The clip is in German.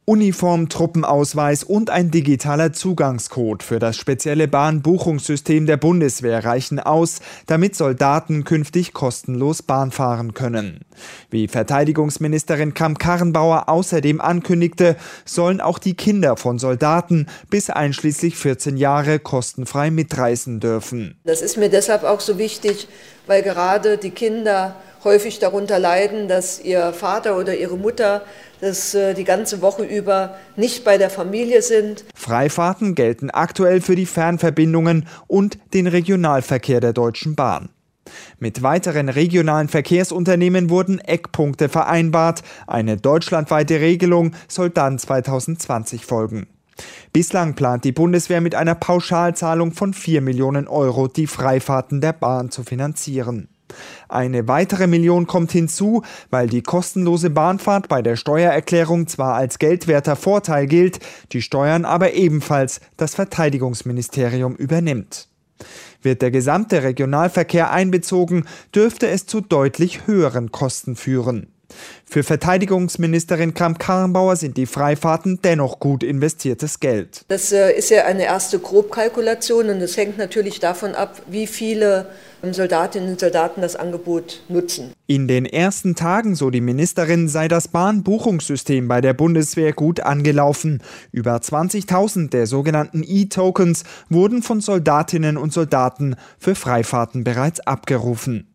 Uniform, Truppenausweis und ein digitaler Zugangscode für das spezielle Bahnbuchungssystem der Bundeswehr reichen aus, damit Soldaten künftig kostenlos Bahn fahren können. Wie Verteidigungsministerin Kramp-Karrenbauer außerdem ankündigte, sollen auch die Kinder von Soldaten bis einschließlich 14 Jahre kostenfrei mitreisen dürfen. Das ist mir deshalb auch so wichtig, weil gerade die Kinder häufig darunter leiden, dass ihr Vater oder ihre Mutter die ganze Woche über nicht bei der Familie sind. Freifahrten gelten aktuell für die Fernverbindungen und den Regionalverkehr der Deutschen Bahn. Mit weiteren regionalen Verkehrsunternehmen wurden Eckpunkte vereinbart. Eine deutschlandweite Regelung soll dann 2020 folgen. Bislang plant die Bundeswehr mit einer Pauschalzahlung von 4 Millionen Euro die Freifahrten der Bahn zu finanzieren. Eine weitere Million kommt hinzu, weil die kostenlose Bahnfahrt bei der Steuererklärung zwar als geldwerter Vorteil gilt, die Steuern aber ebenfalls das Verteidigungsministerium übernimmt. Wird der gesamte Regionalverkehr einbezogen, dürfte es zu deutlich höheren Kosten führen. Für Verteidigungsministerin Kramp-Karrenbauer sind die Freifahrten dennoch gut investiertes Geld. Das ist ja eine erste Grobkalkulation und es hängt natürlich davon ab, wie viele Soldatinnen und Soldaten das Angebot nutzen. In den ersten Tagen, so die Ministerin, sei das Bahnbuchungssystem bei der Bundeswehr gut angelaufen. Über 20.000 der sogenannten E-Tokens wurden von Soldatinnen und Soldaten für Freifahrten bereits abgerufen.